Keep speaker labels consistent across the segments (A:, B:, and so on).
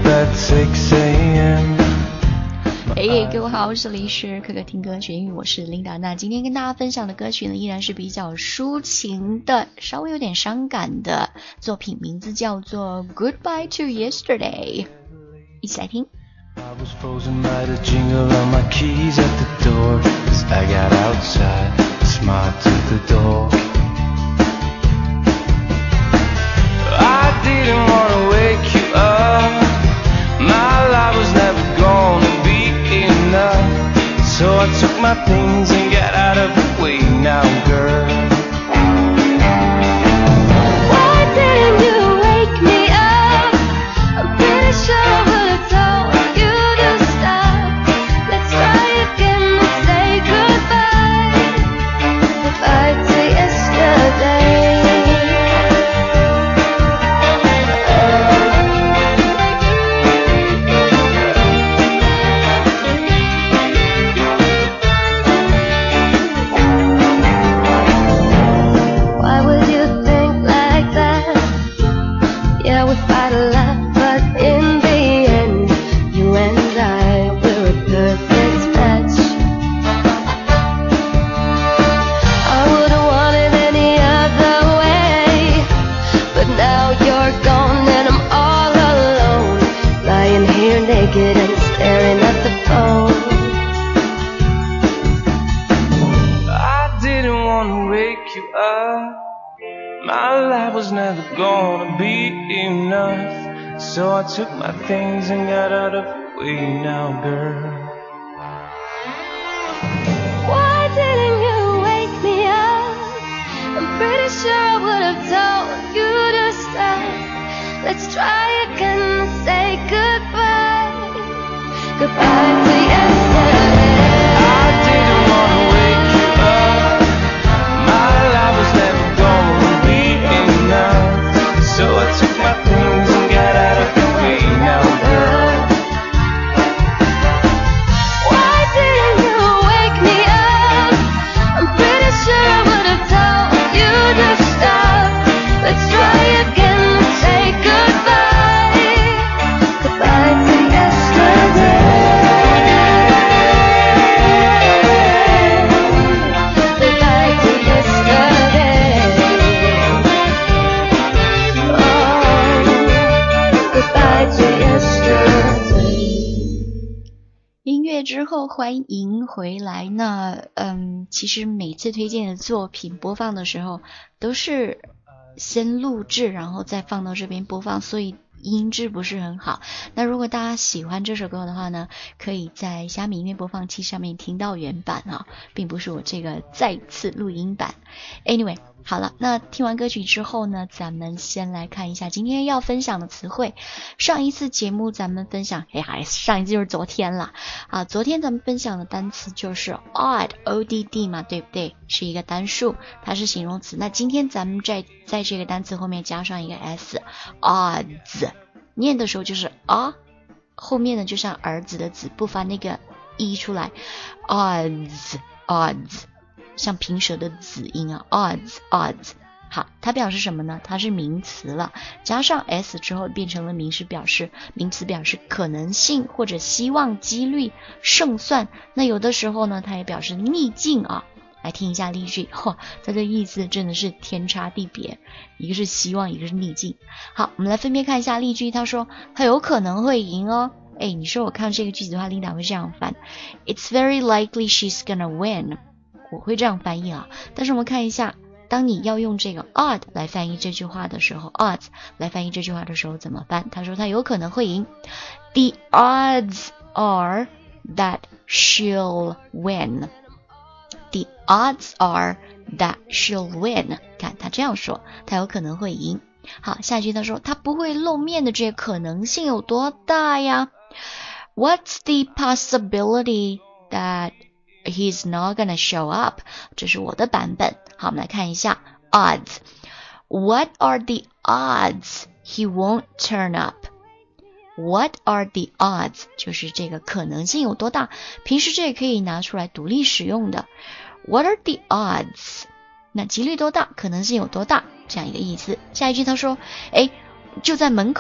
A: up at 6 a.m.
B: 各位好，我是李诗，可可听歌学英语，我是 Linda。那今天跟大家分享的歌曲呢，依然是比较抒情的，稍微有点伤感的作品，名字叫做 Goodbye to Yesterday， 一起来听。
A: I was frozen by the jingle of my keys at the door. As I got outside, I smiled to the door. I didn't want to wake you up. My life was never gonna be enough. So I took my things and got out of the way now, girl.
C: Why didn't you wake me up? I'm pretty sure I would've told you to stop. Let's try again and say goodbye. Goodbye to yesterday. Why would you think like that? Yeah, we fight a lot, but in the end, you and I were a perfect match. I would've wanted any other way, but now you're gone and I'm all alone, lying here naked and staring at the phone.
A: I didn't want to wake you up. My life was never gonna be enough. So I took my things and got out of the way now, girl.
C: Why didn't you wake me up? I'm pretty sure I would've told you to stop. Let's try again and say goodbye. Goodbye to yesterday.
A: I didn't want to wake you up. My life was never gonna be enough. So I took my things and got out of the way now, girl.
C: Why didn't you wake me up? I'm pretty sure I would've told you to stop. Let's try again and say goodbye. Goodbye to yesterday. Goodbye to yesterday. Oh, goodbye to yesterday.
B: 音乐之后欢迎回来呢。其实每次推荐的作品播放的时候都是先录制然后再放到这边播放，所以音质不是很好。那如果大家喜欢这首歌的话呢，可以在虾米音乐播放器上面听到原版啊，并不是我这个再次录音版。Anyway， 好了，那听完歌曲之后呢，咱们先来看一下今天要分享的词汇。上一次节目咱们分享，上一次就是昨天了啊。昨天咱们分享的单词就是 odd O-D-D 嘛，对不对？是一个单数，它是形容词。那今天咱们在这个单词后面加上一个 s， odds， 念的时候就是啊，后面呢就像儿子的子，不发那个 e 出来 ，odds， 像平舌的子音啊 ，odds。好，它表示什么呢？它是名词了，加上 s 之后变成了名词，表示可能性或者希望、几率、胜算。那有的时候呢，它也表示逆境啊。来听一下例句，它的意思真的是天差地别，一个是希望，一个是逆境。好，我们来分别看一下例句。他说他有可能会赢哦。你说我看这个句子的话，Linda会这样翻 ，It's very likely she's gonna win。我会这样翻译啊。但是我们看一下，当你要用这个 odd 来翻译这句话的时候 ，odds 来翻译这句话的时候怎么办？他说他有可能会赢。The odds are that she'll win。The odds are that she'll win。 看他这样说，他有可能会赢。好，下一句他说他不会露面的这个可能性有多大呀？ What's the possibility that he's not gonna show up？ 这是我的版本。好，我们来看一下 odds。 What are the odds he won't turn up？What are the odds？ 就是这个可能性有多大，平时这也可以拿出来独立使用的。What are the odds？ 那几率多大，可能性有多大，这样一个意思。下一句他说就在门口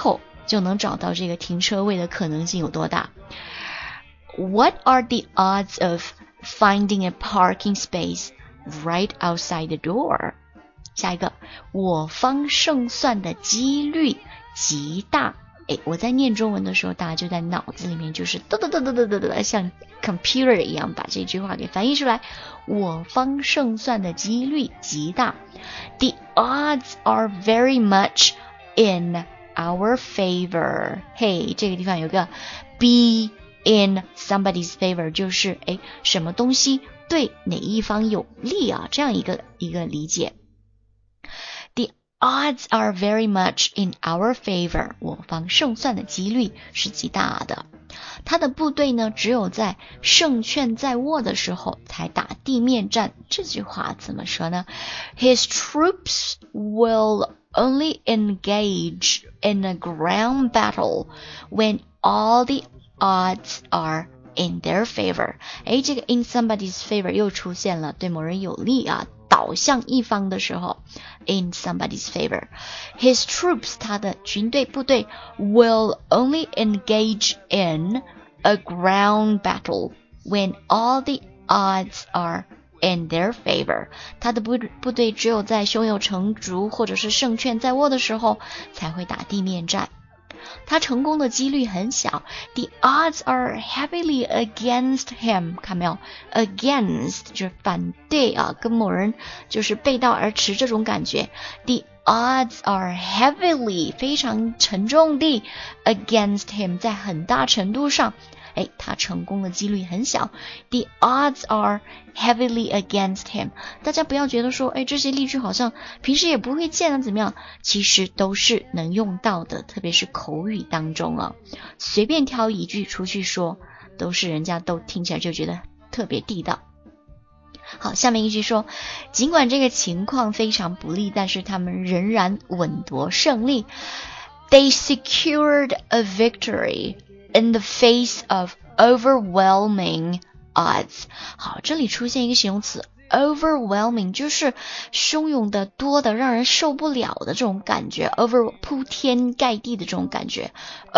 B: 就能找到这个停车位的可能性有多大。What are the odds of finding a parking space right outside the door? 下一个，我方胜算的几率极大。我在念中文的时候，大家就在脑子里面就是嘚嘚嘚嘚嘚嘚嘚，像 computer 一样把这句话给翻译出来。我方胜算的几率极大。The odds are very much in our favor. 嘿，这个地方有个 be in somebody's favor， 就是什么东西对哪一方有利啊，这样一个理解。Odds are very much in our favor. 我方胜算的几率是极大的。他的部队呢，只有在胜券在握的时候才打地面战。这句话怎么说呢？ His troops will only engage in a ground battle when all the odds are in their favor. 这个 in somebody's favor 又出现了，对某人有利啊，倒向一方的时候 in somebody's favor. His troops, 他的军队部队 will only engage in a ground battle when all the odds are in their favor. 他的部队只有在胸有成竹或者是胜券在握的时候才会打地面战。他成功的几率很小。 The odds are heavily against him. 看没有 against 就是反对啊，跟某人就是背道而驰这种感觉。 The odds are heavily 非常沉重地 against him 在很大程度上他成功的几率很小。 The odds are heavily against him. 大家不要觉得说这些例句好像平时也不会见啊怎么样，其实都是能用到的，特别是口语当中啊，随便挑一句出去说，都是人家都听起来就觉得特别地道。好，下面一句说，尽管这个情况非常不利，但是他们仍然稳夺胜利。 They secured a victory in the face of overwhelming odds. 好，这里出现一个形容词 overwhelming， 就是汹涌的多的让人受不了的这种感觉， over 铺天盖地的这种感觉。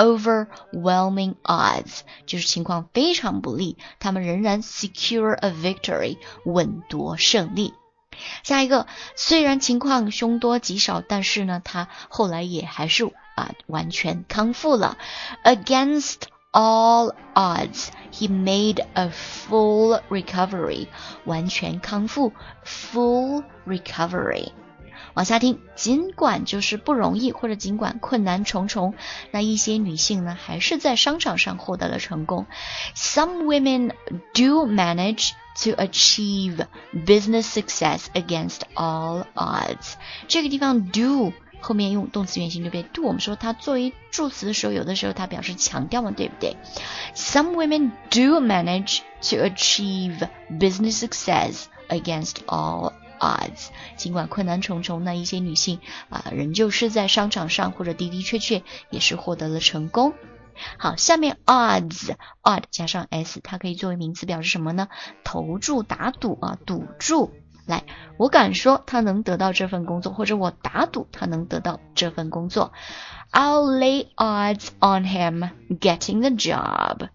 B: Overwhelming odds 就是情况非常不利，他们仍然 secure a victory 稳夺胜利。下一个，虽然情况凶多吉少，但是呢他后来也还是完全康复了。 Against all odds, he made a full recovery. 完全康复 full recovery。 往下听，尽管就是不容易，或者尽管困难重重，那一些女性呢还是在商场上获得了成功。 Some women do manage to achieve business success against all odds. 这个地方 do后面用动词原形就变 do， 我们说它作为助词的时候，有的时候它表示强调嘛，对不对？ Some women do manage to achieve business success against all odds. 尽管困难重重，那一些女性仍旧是在商场上或者的的确确也是获得了成功。好，下面 odds odd 加上 s， 它可以作为名词表示什么呢？投注打赌赌注。来，我敢说他能得到这份工作，或者我打赌他能得到这份工作。 I'll lay odds on him getting the job.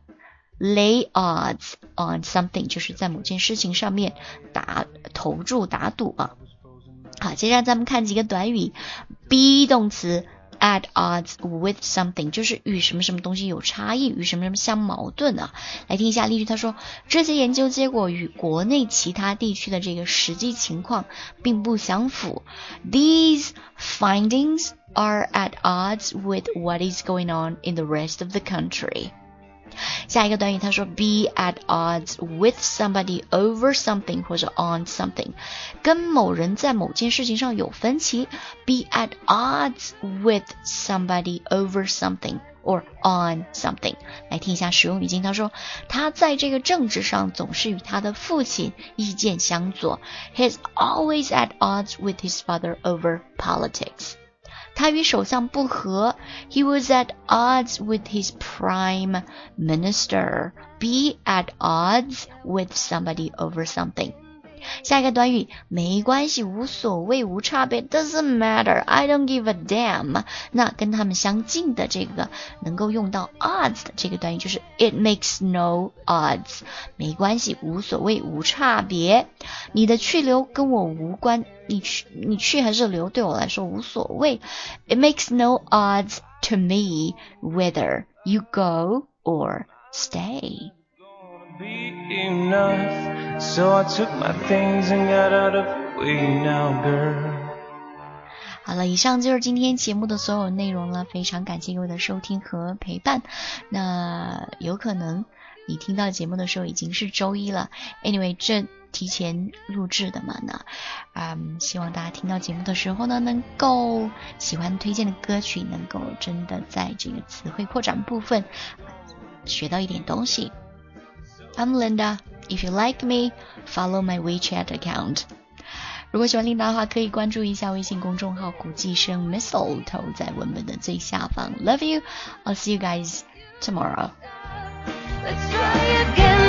B: Lay odds on something 就是在某件事情上面投注打赌啊。好，接下来咱们看几个短语。 be 动词at odds with something 就是与什么什么东西有差异，与什么什么相矛盾啊。来听一下例句，他说这些研究结果与国内其他地区的这个实际情况并不相符。 These findings are at odds with what is going on in the rest of the country. 下一个短语他说 be at odds with somebody over something 或者 on something， 跟某人在某件事情上有分歧。 be at odds with somebody over something or on something。 来听一下实用语境，他说他在这个政治上总是与他的父亲意见相左。 He's always at odds with his father over politics。他与首相不和 He was at odds with his prime minister. Be at odds with somebody over something. 下一个短语没关系，无所谓，无差别 doesn't matter, I don't give a damn。 那跟他们相近的这个能够用到 odds 的这个短语就是 it makes no odds， 没关系，无所谓，无差别。你的去留跟我无关，你去还是留对我来说无所谓。 It makes no odds to me whether you go or stay。
A: Be enough, so I took my things and got out of the way now, girl.
B: 好了，以上就是今天节目的所有内容了，非常感谢各位的收听和陪伴。那有可能你听到节目的时候已经是周一了 ，anyway 这提前录制的嘛呢，希望大家听到节目的时候呢，能够喜欢推荐的歌曲，能够真的在这个词汇扩展部分学到一点东西。I'm Linda. If you like me, follow my WeChat account. 如果喜欢琳达的话，可以关注一下微信公众号古迹声 Mistletoe， 在文本的最下方。Love you. I'll see you guys tomorrow.
C: Let's try again.